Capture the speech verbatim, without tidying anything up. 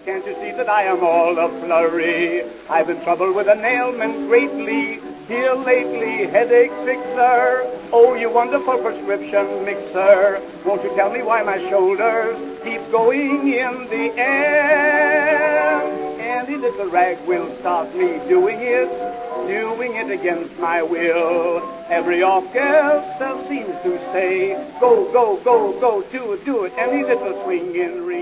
Can't you see that I am all a flurry? I've been troubled with an ailment greatly. Here lately, headache sick, sir. Oh, you wonderful prescription mixer. Won't you tell me why my shoulders keep going in the air? Any little rag will stop me doing it, doing it against my will. Every orchestra seems to say, go, go, go, go, do it, do it. Any little swing in